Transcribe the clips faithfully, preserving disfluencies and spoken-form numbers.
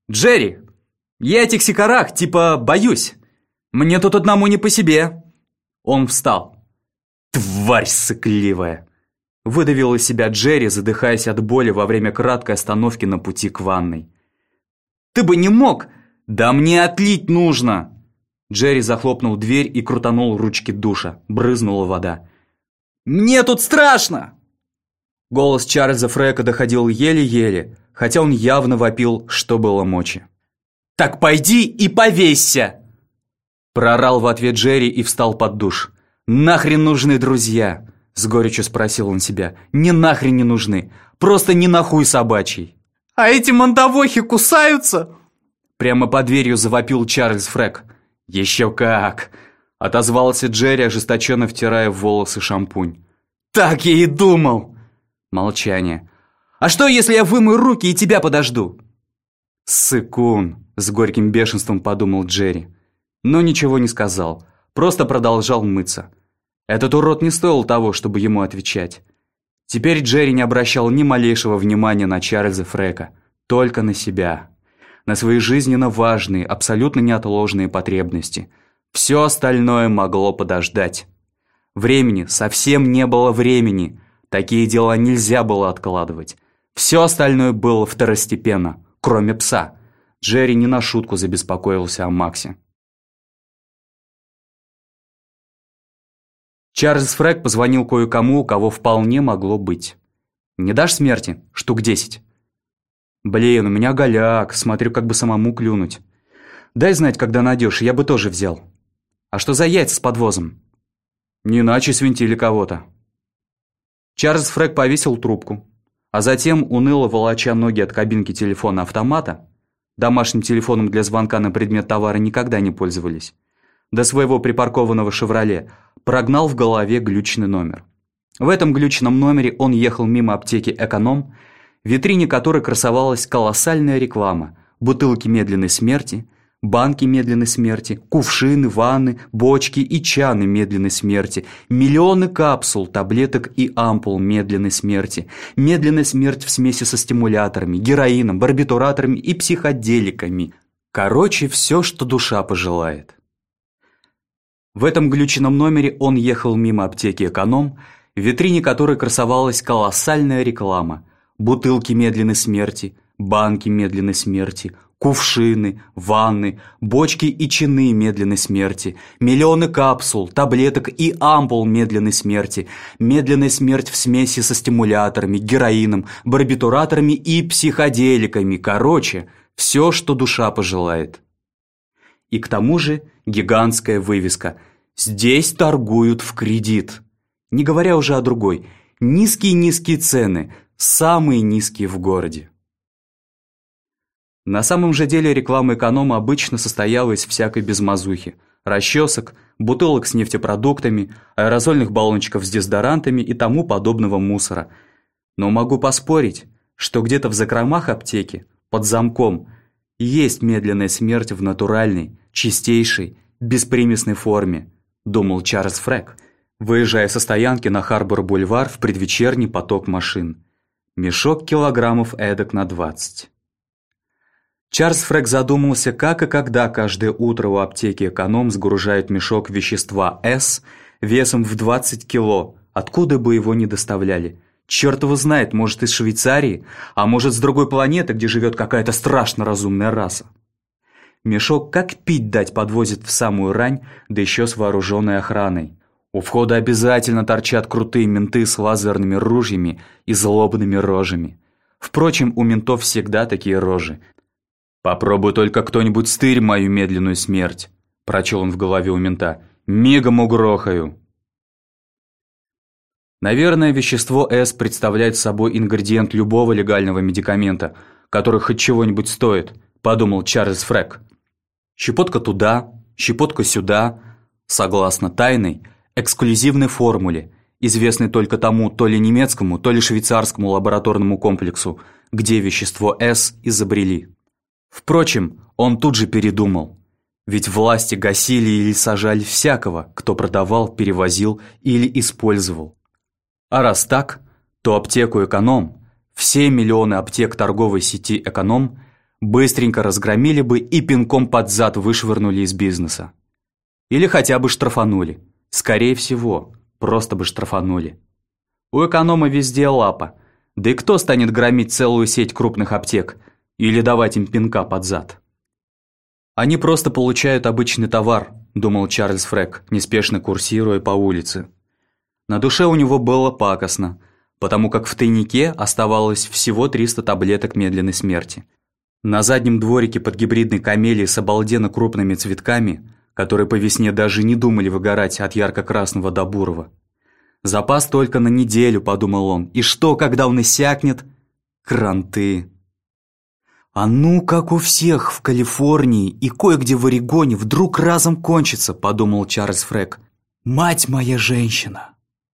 Джерри, я этих сикарак типа боюсь. Мне тут одному не по себе». Он встал. «Тварь сыкливая!» Выдавил из себя Джерри, задыхаясь от боли во время краткой остановки на пути к ванной. «Ты бы не мог! Да мне отлить нужно!» Джерри захлопнул дверь и крутанул ручки душа. Брызнула вода. «Мне тут страшно!» Голос Чарльза Фрека доходил еле-еле, хотя он явно вопил, что было мочи. «Так пойди и повесься!» Проорал в ответ Джерри и встал под душ. «Нахрен нужны друзья?» С горечью спросил он себя. «Не нахрен не нужны, просто не нахуй собачий». «А эти мандавохи кусаются?» Прямо под дверью завопил Чарльз Фрек. «Еще как!» Отозвался Джерри, ожесточенно втирая в волосы шампунь. «Так я и думал!» Молчание. «А что, если я вымою руки и тебя подожду?» «Сыкун!» С горьким бешенством подумал Джерри. Но ничего не сказал, просто продолжал мыться. Этот урод не стоил того, чтобы ему отвечать. Теперь Джерри не обращал ни малейшего внимания на Чарльза Фрека, только на себя. На свои жизненно важные, абсолютно неотложные потребности. Все остальное могло подождать. Времени, совсем не было времени. Такие дела нельзя было откладывать. Все остальное было второстепенно, кроме пса. Джерри не на шутку забеспокоился о Максе. Чарльз Фрек позвонил кое-кому, у кого вполне могло быть. «Не дашь смерти? Штук десять». «Блин, у меня голяк, смотрю, как бы самому клюнуть. Дай знать, когда найдешь, я бы тоже взял. А что за яйца с подвозом?» «Не иначе свинтили кого-то». Чарльз Фрек повесил трубку, а затем, уныло волоча ноги от кабинки телефона-автомата, домашним телефоном для звонка на предмет товара никогда не пользовались, до своего припаркованного «Шевроле», прогнал в голове глючный номер. В этом глючном номере он ехал мимо аптеки «Эконом», в витрине которой красовалась колоссальная реклама: бутылки медленной смерти, банки медленной смерти, кувшины, ванны, бочки и чаны медленной смерти, миллионы капсул, таблеток и ампул медленной смерти, медленная смерть в смеси со стимуляторами, героином, барбитураторами и психоделиками. Короче, все, что душа пожелает. В этом глюченном номере он ехал мимо аптеки «Эконом», в витрине которой красовалась колоссальная реклама: бутылки медленной смерти, банки медленной смерти, кувшины, ванны, бочки и чины медленной смерти, миллионы капсул, таблеток и ампул медленной смерти, медленная смерть в смеси со стимуляторами, героином, барбитураторами и психоделиками. Короче, все, что душа пожелает. И к тому же гигантская вывеска: «Здесь торгуют в кредит». Не говоря уже о другой: низкие-низкие цены, самые низкие в городе. На самом же деле реклама «Эконома» обычно состояла из всякой безмазухи: расчесок, бутылок с нефтепродуктами, аэрозольных баллончиков с дезодорантами и тому подобного мусора. Но могу поспорить, что где-то в закромах аптеки, под замком, есть медленная смерть в натуральной, чистейшей, беспримесной форме, думал Чарльз Фрек, выезжая со стоянки на Харбор-бульвар в предвечерний поток машин. Мешок килограммов эдак на двадцать. Чарльз Фрек задумался, как и когда каждое утро у аптеки «Эконом» сгружают мешок вещества С весом в двадцать кило, откуда бы его ни доставляли. Черт его знает, может, из Швейцарии, а может, с другой планеты, где живет какая-то страшно разумная раса. Мешок как пить дать подвозят в самую рань, да еще с вооруженной охраной. У входа обязательно торчат крутые менты с лазерными ружьями и злобными рожами. Впрочем, у ментов всегда такие рожи. «Попробуй только кто-нибудь стырь мою медленную смерть», – прочел он в голове у мента. «Мигом угрохаю». Наверное, вещество С представляет собой ингредиент любого легального медикамента, который хоть чего-нибудь стоит, подумал Чарльз Фрек. Щепотка туда, щепотка сюда, согласно тайной, эксклюзивной формуле, известной только тому то ли немецкому, то ли швейцарскому лабораторному комплексу, где вещество С изобрели. Впрочем, он тут же передумал. Ведь власти гасили или сажали всякого, кто продавал, перевозил или использовал. А раз так, то аптеку «Эконом», все миллионы аптек торговой сети «Эконом» быстренько разгромили бы и пинком под зад вышвырнули из бизнеса. Или хотя бы штрафанули. Скорее всего, просто бы штрафанули. У эконома везде лапа. Да и кто станет громить целую сеть крупных аптек или давать им пинка под зад? Они просто получают обычный товар, думал Чарльз Фрек, неспешно курсируя по улице. На душе у него было пакостно, потому как в тайнике оставалось всего триста таблеток медленной смерти. На заднем дворике под гибридной камелией с обалденно крупными цветками, которые по весне даже не думали выгорать от ярко-красного до бурого. Запас только на неделю, подумал он. И что, когда он иссякнет? Кранты. А ну, как у всех в Калифорнии и кое-где в Орегоне вдруг разом кончится, подумал Чарльз Фрек. Мать моя женщина!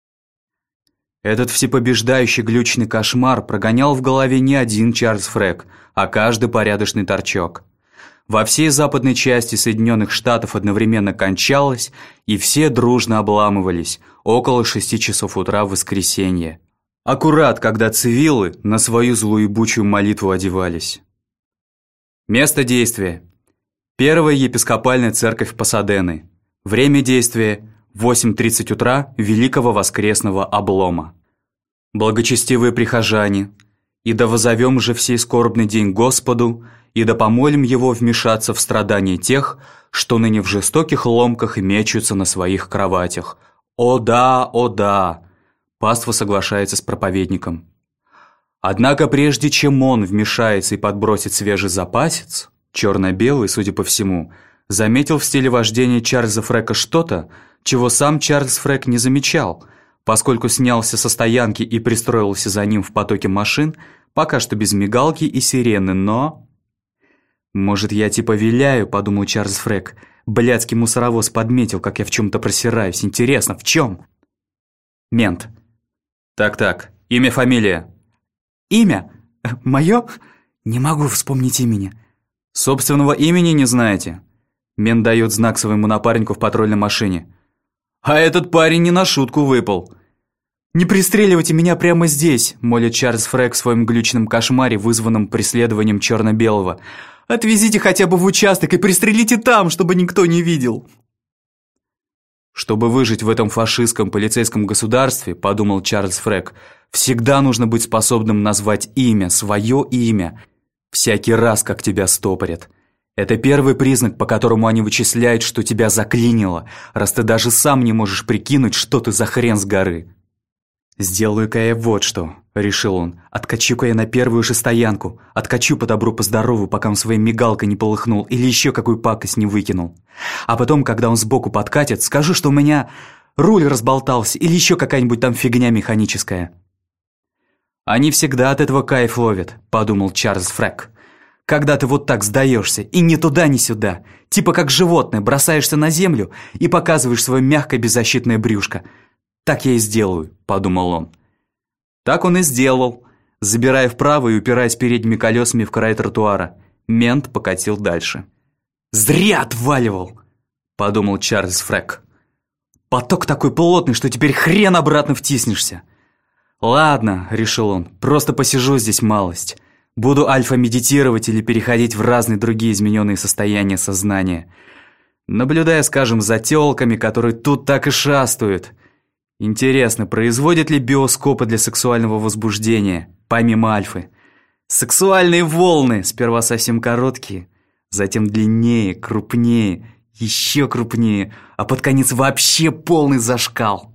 Этот всепобеждающий глючный кошмар прогонял в голове не один Чарльз Фрек, а каждый порядочный торчок. Во всей западной части Соединенных Штатов одновременно кончалось, и все дружно обламывались около шести часов утра в воскресенье. Аккурат, когда цивилы на свою злоебучую молитву одевались. Место действия. Первая епископальная церковь Пасадены. Время действия – восемь тридцать утра Великого Воскресного Облома. Благочестивые прихожане, и да возовем же в сей скорбный день Господу, и да помолим Его вмешаться в страдания тех, что ныне в жестоких ломках мечутся на своих кроватях. О да, о да! Паства соглашается с проповедником. Однако прежде чем он вмешается и подбросит свежий запасец, черно-белый, судя по всему, заметил в стиле вождения Чарльза Фрека что-то, чего сам Чарльз Фрек не замечал, поскольку снялся со стоянки и пристроился за ним в потоке машин, пока что без мигалки и сирены, но... «Может, я типа виляю», — подумал Чарльз Фрек. Блядский мусоровоз подметил, как я в чем-то просираюсь. Интересно, в чем? Мент. Так-так, имя, фамилия. Имя? Мое? Не могу вспомнить имени. Собственного имени не знаете? Мент дает знак своему напарнику в патрульной машине. А этот парень не на шутку выпал. «Не пристреливайте меня прямо здесь», — молит Чарльз Фрек в своем глючном кошмаре, вызванном преследованием черно-белого. «Отвезите хотя бы в участок и пристрелите там, чтобы никто не видел». «Чтобы выжить в этом фашистском полицейском государстве, — подумал Чарльз Фрек, — всегда нужно быть способным назвать имя, свое имя, всякий раз, как тебя стопорят. Это первый признак, по которому они вычисляют, что тебя заклинило, раз ты даже сам не можешь прикинуть, что ты за хрен с горы». «Сделаю-ка я вот что», — решил он. «Откачу-ка я на первую же стоянку. Откачу по добру, по здорову, пока он своей мигалкой не полыхнул или еще какую пакость не выкинул. А потом, когда он сбоку подкатит, скажу, что у меня руль разболтался или еще какая-нибудь там фигня механическая». «Они всегда от этого кайф ловят», — подумал Чарльз Фрек. «Когда ты вот так сдаешься, и ни туда, ни сюда, типа как животное, бросаешься на землю и показываешь свое мягкое беззащитное брюшко. «Так я и сделаю», — подумал он. Так он и сделал, забирая вправо и упираясь передними колесами в край тротуара. Мент покатил дальше. «Зря отваливал», — подумал Чарльз Фрек. «Поток такой плотный, что теперь хрен обратно втиснешься». «Ладно», — решил он, — «просто посижу здесь малость. Буду альфа-медитировать или переходить в разные другие измененные состояния сознания, наблюдая, скажем, за тёлками, которые тут так и шастают. Интересно, производят ли биоскопы для сексуального возбуждения, помимо альфы? Сексуальные волны, сперва совсем короткие, затем длиннее, крупнее, еще крупнее, а под конец вообще полный зашкал».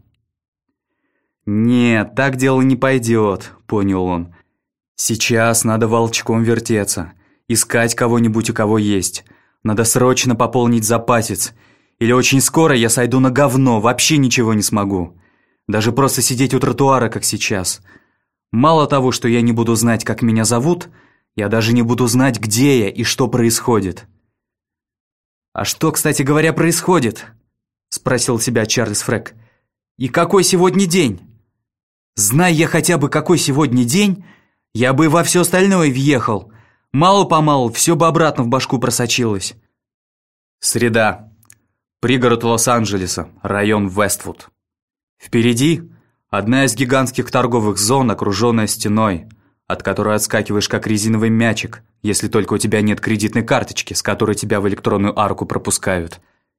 «Нет, так дело не пойдет», — понял он. «Сейчас надо волчком вертеться, искать кого-нибудь, у кого есть. Надо срочно пополнить запасец, или очень скоро я сойду на говно, вообще ничего не смогу. Даже просто сидеть у тротуара, как сейчас. Мало того, что я не буду знать, как меня зовут, я даже не буду знать, где я и что происходит». «А что, кстати говоря, происходит?» — спросил себя Чарльз Фрек. «И какой сегодня день? Зная я хотя бы, какой сегодня день, я бы во все остальное въехал. Мало-помалу все бы обратно в башку просочилось». Среда. Пригород Лос-Анджелеса, район Вествуд. Впереди одна из гигантских торговых зон, окруженная стеной. от которой отскакиваешь как резиновый мячик, если только у тебя нет кредитной карточки, с которой тебя в электронную арку пропускают.